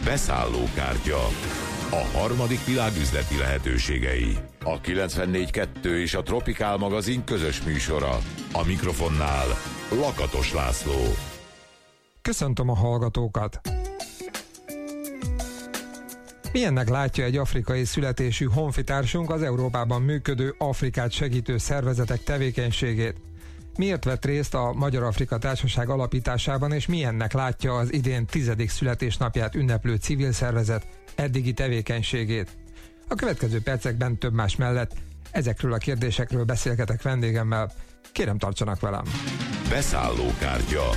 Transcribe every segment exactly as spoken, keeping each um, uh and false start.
Beszállókártya. A harmadik világ üzleti lehetőségei. A kilencvennégy kettő és a Tropikál magazin közös műsora. A mikrofonnál Lakatos László. Köszöntöm a hallgatókat! Milyennek látja egy afrikai születésű honfitársunk az Európában működő Afrikát segítő szervezetek tevékenységét? Miért vett részt a Magyar-Afrika Társaság alapításában, és milyennek látja az idén tizedik születésnapját ünneplő civil szervezet eddigi tevékenységét? A következő percekben több más mellett ezekről a kérdésekről beszélgetek vendégemmel. Kérem, tartsanak velem! Beszállókártya.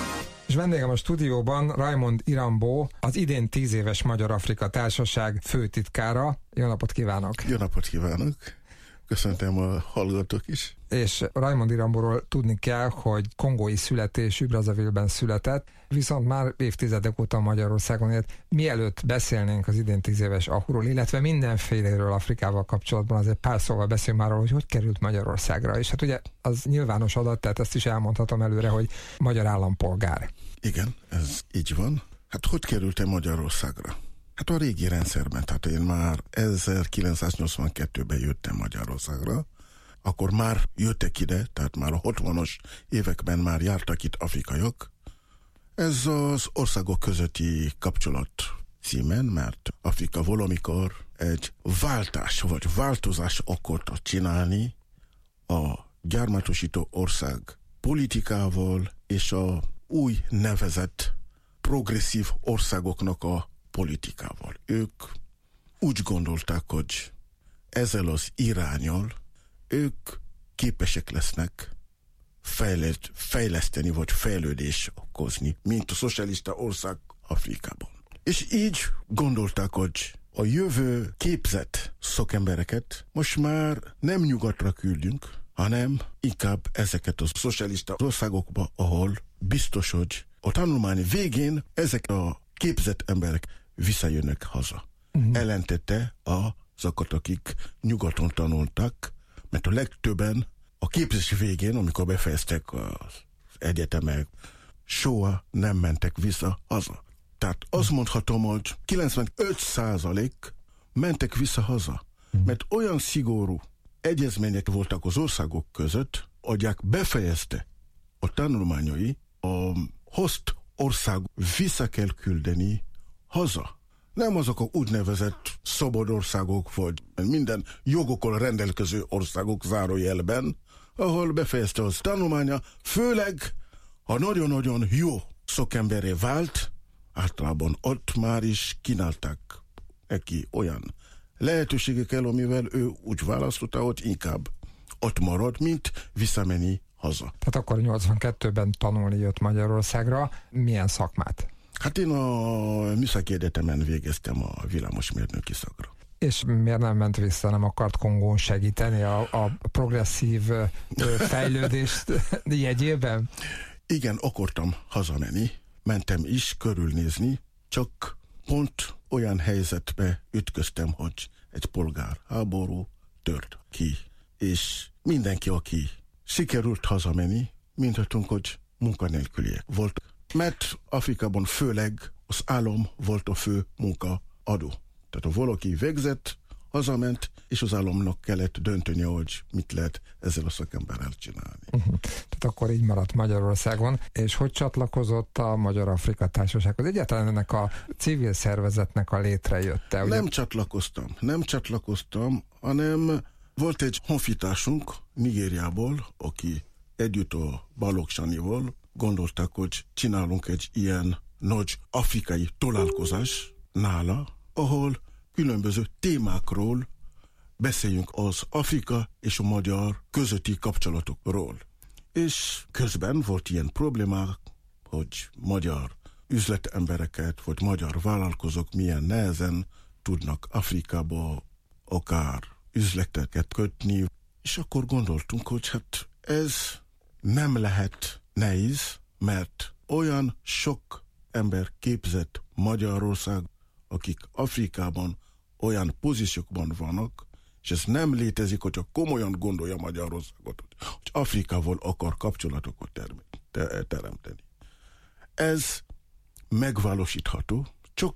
És vendégem a stúdióban Raymond Irambó, az idén tíz éves Magyar-Afrika Társaság főtitkára. Jó napot kívánok! Jó napot kívánok! Köszöntem a hallgatók is. És Raymond Irambóról tudni kell, hogy kongói születésű, Brazzaville-ben született, viszont már évtizedek óta Magyarországon élt. Mielőtt beszélnénk az idén tíz éves Ahuról, illetve mindenféléről Afrikával kapcsolatban, azért pár szóval beszélünk már arról, hogy hogy került Magyarországra. És hát ugye az nyilvános adat, tehát ezt is elmondhatom előre, hogy magyar állampolgár. Igen, ez így van. Hát hogy kerültem Magyarországra? Hát a régi rendszerben, tehát én már ezerkilencszáznyolcvankettőben jöttem Magyarországra, akkor már jöttek ide, tehát már a hatvanas években már jártak itt afrikaiak. Ez az országok közötti kapcsolat címen, mert Afrika valamikor egy váltás vagy változás akarta csinálni a gyarmatosító ország politikával és a új nevezett progresszív országoknak a politikával. Ők úgy gondolták, hogy ezzel az iránnyal ők képesek lesznek fejlett, fejleszteni vagy fejlődés okozni, mint a szocialista ország Afrikában. És így gondolták, hogy a jövő képzett szakembereket most már nem nyugatra küldünk, hanem inkább ezeket a szocialista országokba, ahol biztos, hogy a tanulmány végén ezek a képzett emberek visszajönnek haza. Uh-huh. Ellentette azokat, akik nyugaton tanultak, mert a legtöbben a képzés végén, amikor befejeztek az egyetemek, soha nem mentek vissza haza. Tehát azt mondhatom, hogy kilencvenöt százalék mentek vissza haza, uh-huh. mert olyan szigorú egyezmények voltak az országok között, hogy befejezte a tanulmányai, a host ország vissza kell küldeni haza. Nem azok a úgynevezett szabad országok, vagy minden jogokkal rendelkező országok zárójelben, ahol befejezte az tanulmánya, főleg, ha nagyon-nagyon jó szakemberé vált, általában ott már is kínálták neki olyan lehetőségekkel, amivel ő úgy választotta, hogy inkább ott marad, mint visszamenni haza. Tehát akkor nyolcvankettőben tanulni jött Magyarországra. Milyen szakmát? Hát én a Műszaki Egyetemen végeztem a villamosmérnöki szakra. És miért nem ment vissza, nem akart Kongón segíteni a, a progresszív fejlődést jegyében? Igen, akartam hazamenni, mentem is körülnézni, csak pont olyan helyzetbe ütköztem, hogy egy polgárháború tört ki, és mindenki, aki sikerült hazamenni, mindhatunk, hogy munkanélküliek volt. Mert Afrikában főleg az állam volt a fő munkaadó. Tehát ha valaki végzett, hazament, és az államnak kellett dönteni, hogy mit lehet ezzel a szakemberrel csinálni. Uh-huh. Tehát akkor így maradt Magyarországon. És hogy csatlakozott a Magyar-Afrika Társasághoz? Egyáltalán ennek a civil szervezetnek a létrejötte? Ugye? Nem csatlakoztam, nem csatlakoztam, hanem volt egy honfitársunk Nigériából, aki együtt a Balogh Sanival gondolták, hogy csinálunk egy ilyen nagy afrikai találkozás nála, ahol különböző témákról beszéljünk az Afrika és a magyar közötti kapcsolatokról. És közben volt ilyen problémák, hogy magyar üzletembereket, vagy magyar vállalkozók milyen nehezen tudnak Afrikába akár üzleteket kötni. És akkor gondoltunk, hogy hát ez nem lehet nehéz, mert olyan sok ember képzett Magyarország, akik Afrikában olyan pozíciókban vannak, és ez nem létezik, hogyha komolyan gondolja Magyarországot, hogy Afrikával akar kapcsolatokat teremteni. Ez megvalósítható, csak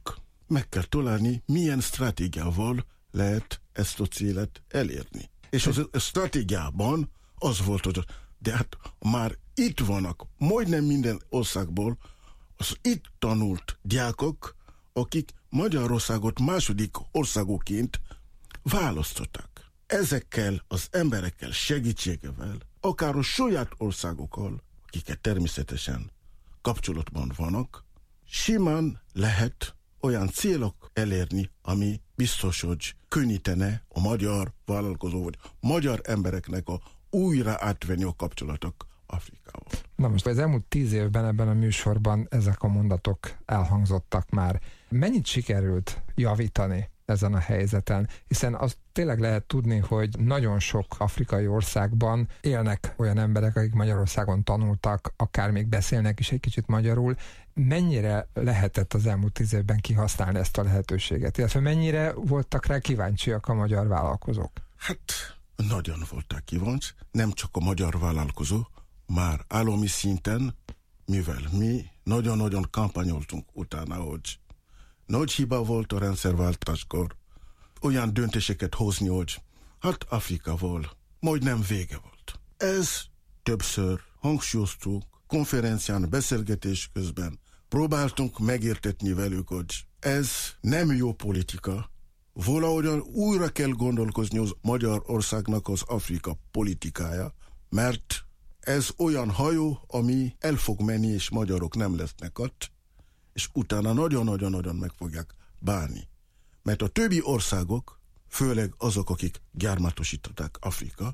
meg kell találni, milyen stratégiával lehet ezt a célet elérni. És az a stratégiában az volt, hogy de hát már itt vannak majdnem minden országból az itt tanult diákok, akik Magyarországot második országoként választották. Ezekkel az emberekkel segítségével, akár a saját országokkal, akiket természetesen kapcsolatban vannak, simán lehet olyan célok elérni, ami biztos, hogy könnyítene a magyar vállalkozó vagy magyar embereknek a újra átvenni a kapcsolatok Afrikával. Na most az elmúlt tíz évben ebben a műsorban ezek a mondatok elhangzottak már. Mennyit sikerült javítani ezen a helyzeten? Hiszen azt tényleg lehet tudni, hogy nagyon sok afrikai országban élnek olyan emberek, akik Magyarországon tanultak, akár még beszélnek is egy kicsit magyarul. Mennyire lehetett az elmúlt tíz évben kihasználni ezt a lehetőséget? Illetve mennyire voltak rá kíváncsiak a magyar vállalkozók? Hát nagyon voltak kíváncsi, nem csak a magyar vállalkozó, már állami szinten, mivel mi nagyon-nagyon kampányoltunk utána, hogy nagy hiba volt a rendszerváltáskor olyan döntéseket hozni, hogy hát Afrikával majdnem vége volt. Ez többször hangsúlyoztuk, konferencián, beszélgetés közben próbáltunk megértetni velük, hogy ez nem jó politika, valahogyan újra kell gondolkozni az Magyarországnak az Afrika politikája, mert ez olyan hajó, ami el fog menni, és magyarok nem lesznek ott, és utána nagyon-nagyon-nagyon meg fogják bánni. Mert a többi országok, főleg azok, akik gyarmatosították Afrika,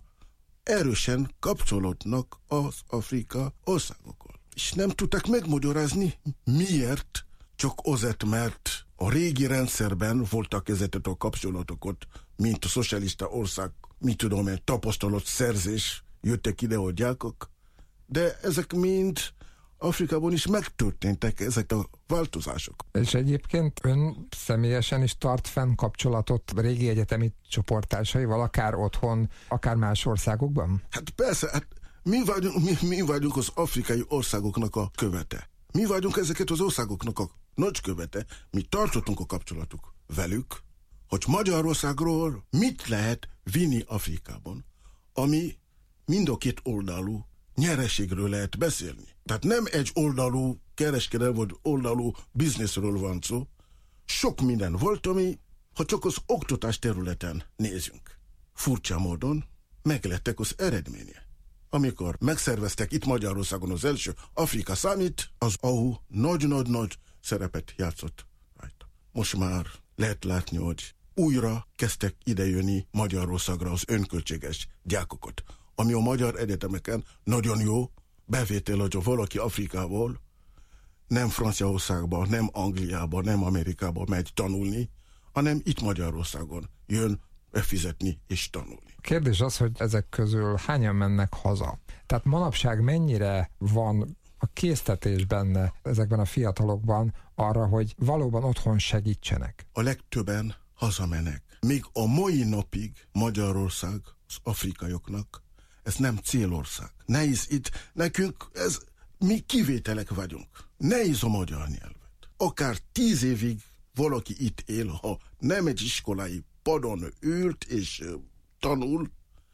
erősen kapcsolódnak az Afrika országokkal. És nem tudták megmagyarázni, miért, csak azért, mert a régi rendszerben voltak ezeket a kapcsolatokat, mint a szocialista ország, mit tudom én, tapasztalat szerzés, jöttek ide a diákok, de ezek mind Afrikában is megtörténtek ezek a változások. És egyébként ön személyesen is tart fenn kapcsolatot régi egyetemi csoporttársaival, akár otthon, akár más országokban? Hát persze, hát mi vagyunk, mi, mi vagyunk az afrikai országoknak a követe. Mi vagyunk ezeket az országoknak a nagykövete, mi tartottunk a kapcsolatuk velük, hogy Magyarországról mit lehet vinni Afrikában, ami mind a két oldalú nyereségről lehet beszélni. Tehát nem egy oldalú kereskedelem vagy oldalú bizniszről van szó. Sok minden volt, ami, ha csak az oktatás területen nézünk. Furcsa módon meglettek az eredménye. Amikor megszerveztek itt Magyarországon az első Afrika Summit, az á u nagy-nagy-nagy szerepet játszott rajta. Most már lehet látni, hogy újra kezdtek idejönni Magyarországra az önköltséges diákokat, ami a magyar egyetemeken nagyon jó bevétel, hogy valaki Afrikából nem Franciaországba, nem Angliába, nem Amerikába megy tanulni, hanem itt Magyarországon jön befizetni és tanulni. Kérdés az, hogy ezek közül hányan mennek haza? Tehát manapság mennyire van a késztetés benne ezekben a fiatalokban arra, hogy valóban otthon segítsenek? A legtöbben hazamenek. Még a mai napig Magyarország az afrikaiaknak ez nem célország. Nehéz itt, nekünk ez, mi kivételek vagyunk. Nehéz a magyar nyelvet. Akár tíz évig valaki itt él, ha nem egy iskolai padon ült és uh, tanul,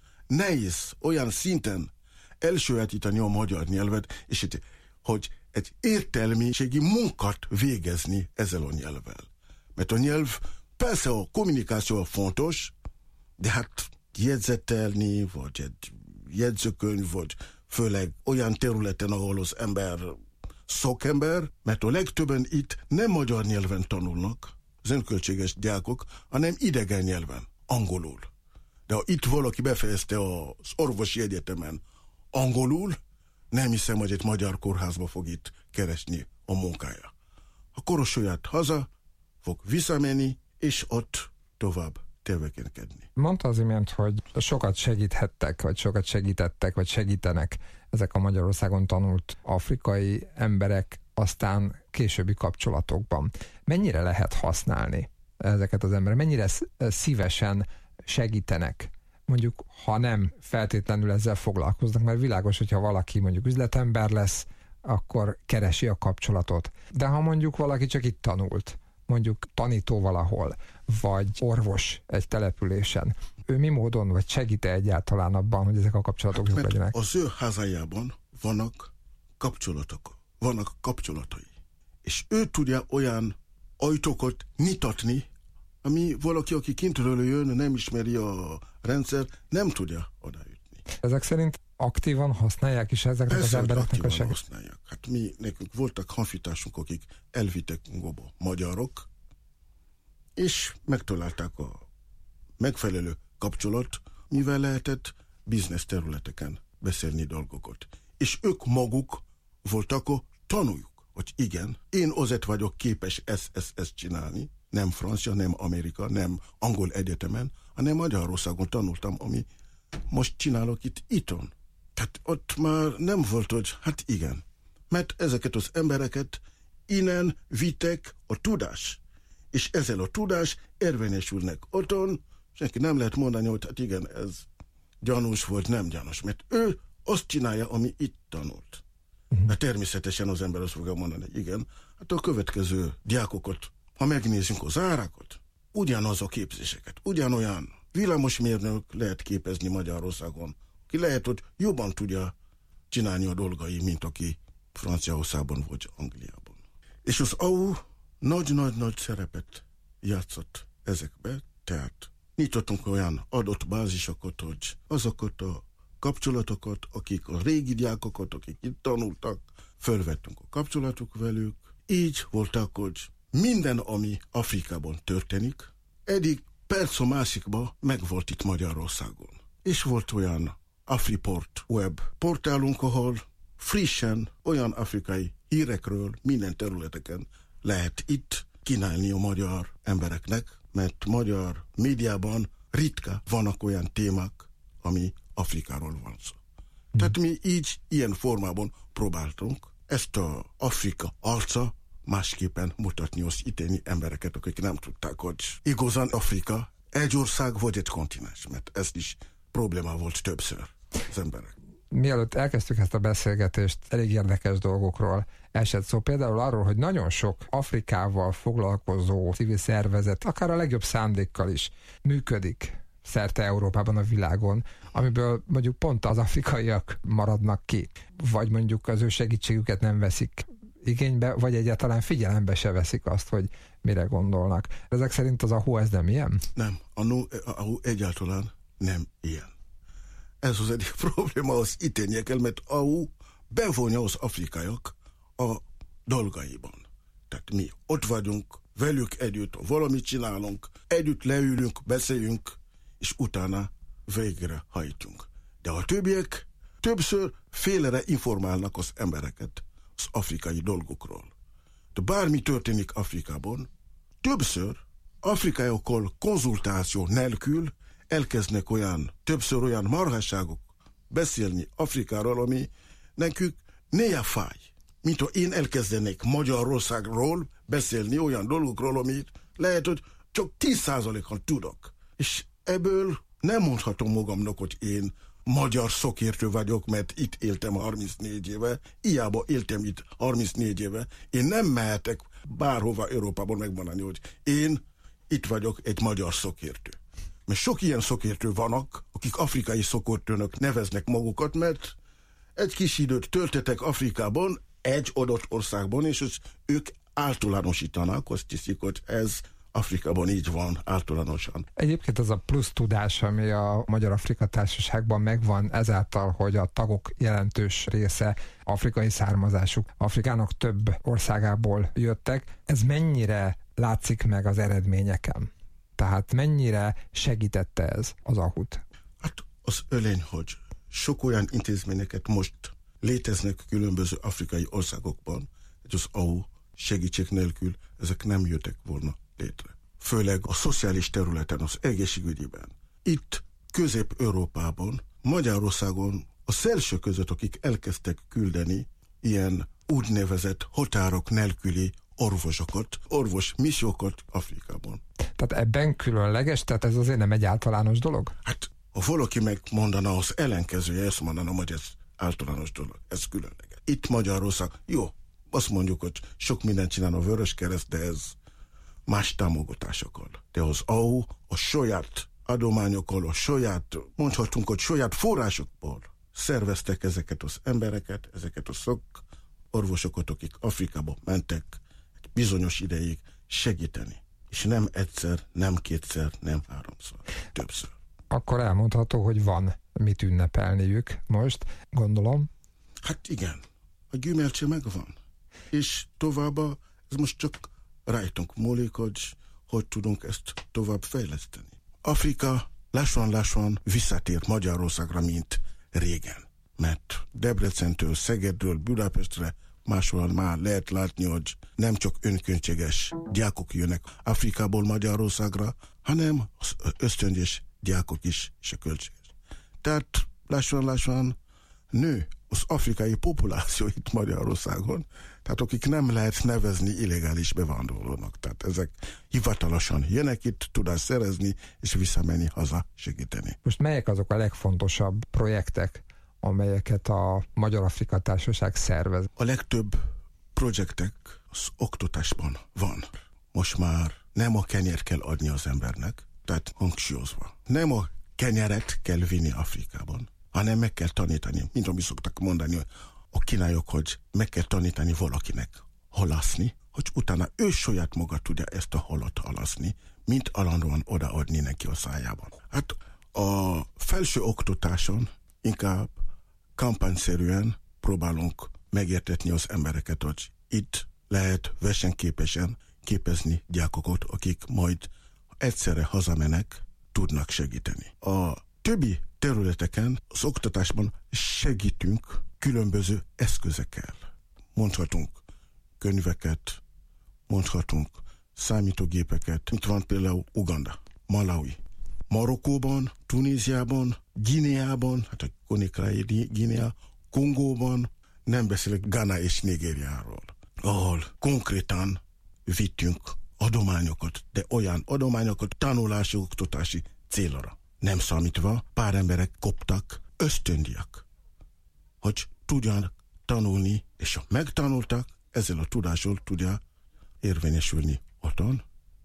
nehéz olyan szinten elsajátítani a magyar nyelvet, és itt, hogy egy értelmiségi munkát végezni ezzel a nyelvvel. Mert a nyelv, persze a kommunikáció fontos, de hát jegyzetelni, vagy egy jegyzőkönyv, vagy főleg olyan területen, ahol az ember szakember, mert a legtöbben itt nem magyar nyelven tanulnak, az önköltséges diákok, hanem idegen nyelven, angolul. De ha itt valaki befejezte az orvosi egyetemen angolul, nem hiszem, hogy egy magyar kórházba fog itt keresni a munkája. Akkor a saját haza fog visszamenni, és ott tovább tevékenykedni. Mondta az imént, hogy sokat segíthettek, vagy sokat segítettek, vagy segítenek ezek a Magyarországon tanult afrikai emberek aztán későbbi kapcsolatokban. Mennyire lehet használni ezeket az emberek? Mennyire szívesen segítenek? Mondjuk, ha nem feltétlenül ezzel foglalkoznak, mert világos, hogyha valaki mondjuk üzletember lesz, akkor keresi a kapcsolatot. De ha mondjuk valaki csak itt tanult, mondjuk tanító valahol, vagy orvos egy településen, ő mi módon, vagy segít-e egyáltalán abban, hogy ezek a kapcsolatok hát, jók legyenek? Az ő hazájában vannak kapcsolatok, vannak kapcsolatai. És ő tudja olyan ajtókat nyitatni, ami valaki, aki kintről jön, nem ismeri a rendszer, nem tudja odaütni. Ezek szerint aktívan használják is ezeknek Persze, az embereknek a segítséget? használják. Hát mi, nekünk voltak honfitársunk, akik elvittek Kongóba magyarok, és megtalálták a megfelelő kapcsolat, mivel lehetett biznisz területeken beszélni dolgokat. És ők maguk voltak a tanuljuk, hogy igen, én azért vagyok képes ezt, ezt, ezt csinálni, nem francia, nem Amerika, nem angol egyetemen, hanem Magyarországon tanultam, ami most csinálok itt itthon. Tehát ott már nem volt, hogy hát igen, mert ezeket az embereket innen vittek a tudás, és ezzel a tudás érvényesülnek otthon, senki nem lehet mondani, hogy hát igen, ez gyanús volt, nem gyanús, mert ő azt csinálja, ami itt tanult. De természetesen az ember azt fogja mondani, hogy igen, hát a következő diákokat, ha megnézzünk az árakat, ugyanaz a képzéseket, ugyanolyan villamosmérnök lehet képezni Magyarországon, ki lehet, hogy jobban tudja csinálni a dolgai, mint aki Franciaországban vagy Angliában. És az á u nagy-nagy-nagy szerepet játszott ezekbe, tehát nyitottunk olyan adott bázisokat, hogy azokat a kapcsolatokat, akik a régi diákokat, akik itt tanultak, fölvettünk a kapcsolatuk velük. Így voltak, hogy minden, ami Afrikában történik, eddig perc a másikban megvolt itt Magyarországon. És volt olyan Afriport web portálunk, ahol frissen olyan afrikai hírekről minden területeken lehet itt kínálni a magyar embereknek, mert magyar médiában ritka vannak olyan témák, ami Afrikáról van szó. Hmm. Tehát mi így, ilyen formában próbáltunk ezt a Afrika arca másképpen mutatni az itteni embereket, akik nem tudták, hogy igazán Afrika egy ország vagy egy kontinens, mert ez is probléma volt többször az emberek. Mielőtt elkezdtük ezt a beszélgetést, elég érdekes dolgokról esett szó, például arról, hogy nagyon sok Afrikával foglalkozó civil szervezet, akár a legjobb szándékkal is működik szerte Európában, a világon, amiből mondjuk pont az afrikaiak maradnak ki, vagy mondjuk az ő segítségüket nem veszik igénybe, vagy egyáltalán figyelembe se veszik azt, hogy mire gondolnak. Ezek szerint az á u ez nem ilyen? Nem, a á u egyáltalán nem ilyen. Ez az egyik probléma az itteniekkel, mert á u bevonja az afrikaiak a dolgaiban. Tehát mi ott vagyunk, velük együtt, valamit csinálunk, együtt leülünk, beszéljünk, és utána végre hajtjunk. De a többiek többször félre informálnak az embereket az afrikai dolgokról. De bármi történik Afrikában, többször afrikaiakkal konzultáció nélkül elkezdnek olyan, többször olyan marhasságok beszélni Afrikáról, ami nekünk néha fáj. Mint ha én elkezdenék Magyarországról beszélni olyan dolgokról, amit lehet, hogy csak tíz százalékon tudok. És ebből nem mondhatom magamnak, hogy én magyar szakértő vagyok, mert itt éltem harmincnégy éve, hiába éltem itt harmincnégy éve. Én nem mehetek bárhova Európában megmondani, hogy én itt vagyok egy magyar szakértő. Mert sok ilyen szakértő vannak, akik afrikai szakértőnök neveznek magukat, mert egy kis időt töltetek Afrikában, egy adott országban, és ők általánosítanak, azt hiszik, hogy ez Afrikában így van, általánosan. Egyébként az a plusz tudás, ami a Magyar-Afrika Társaságban megvan, ezáltal, hogy a tagok jelentős része afrikai származásuk, Afrikának több országából jöttek, ez mennyire látszik meg az eredményeken? Tehát mennyire segítette ez az á u-t? Hát az ölény, hogy sok olyan intézményeket most léteznek különböző afrikai országokban, hogy az á u segítség nélkül ezek nem jöttek volna létre. Főleg a szociális területen, az egészségügyben. Itt Közép-Európában, Magyarországon a szélső között, akik elkezdtek küldeni ilyen úgynevezett határok nélküli orvosokat, orvos missziókat Afrikában. Tehát ebben különleges, tehát ez azért nem egy általános dolog? Hát, ha valaki megmondana az ellenkezője, ezt mondanom, hogy ez általános dolog, ez különleges. Itt Magyarország, jó, azt mondjuk, hogy sok mindent csinál a Vöröskereszt, de ez más támogatásokkal. De az á u a saját adományokkal, a saját, mondhatunk, hogy saját forrásokból szerveztek ezeket az embereket, ezeket a szakorvosokat, akik Afrikába mentek egy bizonyos ideig segíteni. És nem egyszer, nem kétszer, nem háromszor, többször. Akkor elmondható, hogy van mit ünnepelniük most, gondolom. Hát igen, a gyümölcse megvan. És továbbá, ez most csak rajtunk múlik, hogy hogy tudunk ezt tovább fejleszteni. Afrika lassan-lassan visszatér Magyarországra, mint régen. Mert Debrecentől, Szegedről, Budapestre máshol már lehet látni, hogy nem csak önkönyvséges diákok jönnek Afrikából Magyarországra, hanem az ösztöndés diákok is, és a költséges. Tehát lassan-lassan nő az afrikai populáció itt Magyarországon, tehát akik nem lehet nevezni illegális bevándorlónak. Tehát ezek hivatalosan jönnek itt, tudást szerezni, és visszamenni haza segíteni. Most melyek azok a legfontosabb projektek, amelyeket a Magyar-Afrika Társaság szervez? A legtöbb projektek az oktatásban van. Most már nem a kenyért kell adni az embernek, tehát hangsúlyozva. Nem a kenyeret kell vinni Afrikában, hanem meg kell tanítani, mint amit szoktak mondani a kínaiak, hogy meg kell tanítani valakinek halaszni, hogy utána ő saját maga tudja ezt a halat halaszni, mint alandóan odaadni neki a szájában. Hát a felső oktatáson inkább kampányszerűen próbálunk megértetni az embereket, hogy itt lehet versenyképesen képezni diákokat, akik majd egyszerre hazamenek, tudnak segíteni. A többi területeken, az oktatásban segítünk különböző eszközekkel. Mondhatunk könyveket, mondhatunk számítógépeket, mint van például Uganda, Malawi, Marokkóban, Tunéziában, Guineában, hát a Konakrai Guinea, Kongóban, nem beszélek Ghana és Nigériáról, ahol konkrétan vittünk adományokat, de olyan adományokat tanulási, oktatási célra. Nem számítva, pár emberek koptak ösztöndiak, hogy tudjanak tanulni, és ha megtanultak, ezzel a tudással tudja érvényesülni otthon,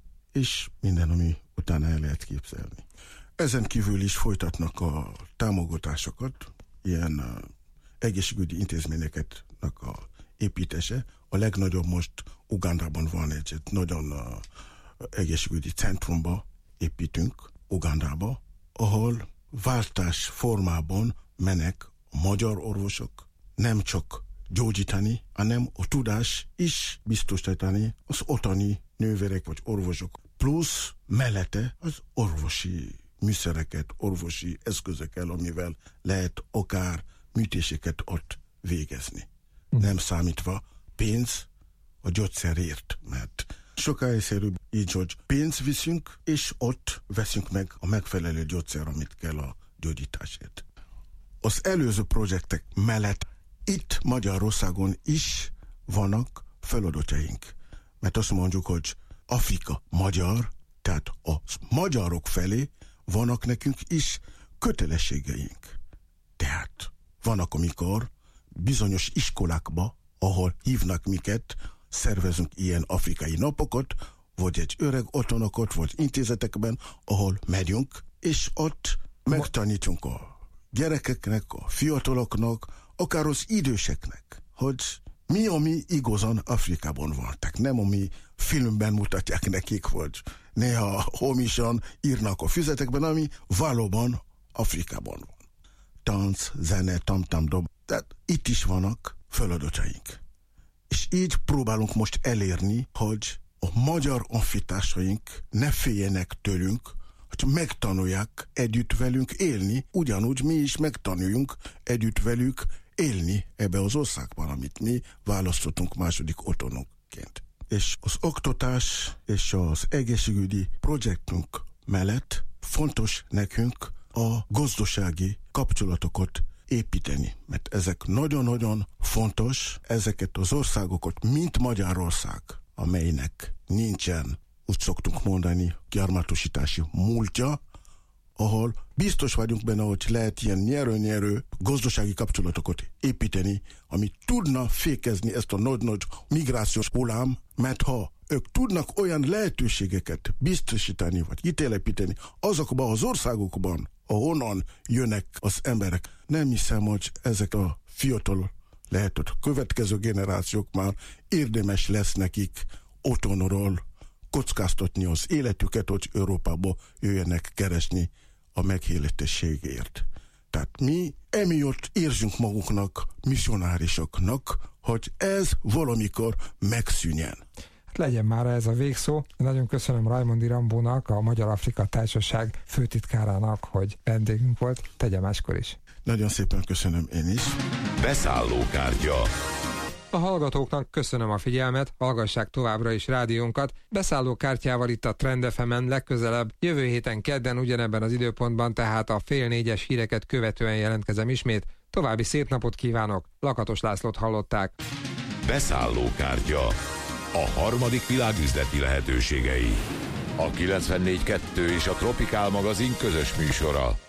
és minden, ami utána el lehet képzelni. Ezen kívül is folytatnak a támogatásokat, ilyen uh, egészségügyi intézményeknek a építése. A legnagyobb most Ugandában van egy, egy nagyon uh, egészségügyi centrumba építünk, Ugandába, ahol váltás formában mennek a magyar orvosok nem csak gyógyítani, hanem a tudás is biztosítani az ottani nővérek vagy orvosok. Plusz mellette az orvosi műszereket, orvosi eszközökkel, amivel lehet akár műtéseket ott végezni. Mm. Nem számítva pénz a gyógyszerért, mert sokkal egyszerűbb így, hogy pénzt viszünk, és ott veszünk meg a megfelelő gyógyszer, amit kell a gyógyításért. Az előző projektek mellett itt Magyarországon is vannak feladataink. Mert azt mondjuk, hogy Afrika magyar, tehát a magyarok felé vannak nekünk is kötelességeink. Tehát vannak, amikor bizonyos iskolákba, ahol hívnak minket, szervezünk ilyen afrikai napokat, vagy egy öreg otthonokat, vagy intézetekben, ahol megyünk, és ott megtanítunk a gyerekeknek, a fiataloknak, akár az időseknek, hogy mi, ami igazán Afrikában van. Tehát nem, ami filmben mutatják nekik, vagy néha homisan írnak a füzetekben, ami valóban Afrikában van. Tánc, zene, tamtam, dob. Tehát itt is vannak feladataink. És így próbálunk most elérni, hogy a magyar honfitársaink ne féljenek tőlünk, hogy megtanulják együtt velünk élni, ugyanúgy mi is megtanuljunk együtt velük élni ebbe az országban, amit mi választottunk második otthonunként. És az oktatás és az egészségügyi projektünk mellett fontos nekünk a gazdasági kapcsolatokat építeni, mert ezek nagyon-nagyon fontos, ezeket az országokat, mint Magyarország, amelynek nincsen, úgy szoktunk mondani, gyarmatosítási múltja, ahol biztos vagyunk benne, hogy lehet ilyen nyerő-nyerő gazdasági kapcsolatokat építeni, ami tudna fékezni ezt a nagy-nagy migrációs hullám, mert ha ők tudnak olyan lehetőségeket biztosítani, vagy kitelepíteni azokban az országokban, ahonnan jönnek az emberek. Nem hiszem, hogy ezek a fiatal lehet, hogy következő generációk már érdemes lesz nekik otthonról kockáztatni az életüket, hogy Európába jöjjenek keresni a megélhetésségért. Tehát mi emiatt érzünk magunknak misszionárisoknak, hogy ez valamikor megszűnjen. Hát legyen már ez a végszó. Nagyon köszönöm Raimondi Rambónak, a Magyar-Afrika Társaság főtitkárának, hogy vendégünk volt. Tegye máskor is. Nagyon szépen köszönöm én is. Beszállókártya. A hallgatóknak köszönöm a figyelmet, hallgassák továbbra is rádiónkat. Beszállókártyával itt a Trend ef emen legközelebb, jövő héten kedden ugyanebben az időpontban, tehát a fél négyes híreket követően jelentkezem ismét. További szép napot kívánok, Lakatos Lászlót hallották. Beszállókártya. A harmadik világ üzleti lehetőségei. A kilencvennégy kettő és a Tropikál magazin közös műsora.